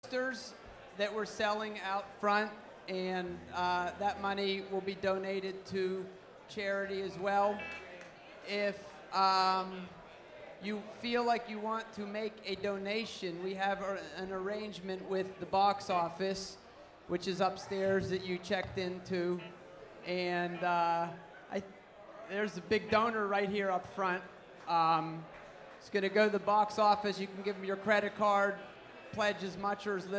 posters that we're selling out front, and that money will be donated to charity as well. If you feel like you want to make a donation, we have an arrangement with the box office, which is upstairs that you checked into, and there's a big donor right here up front. It's going to go to the box office. You can give them your credit card, pledge as much or as little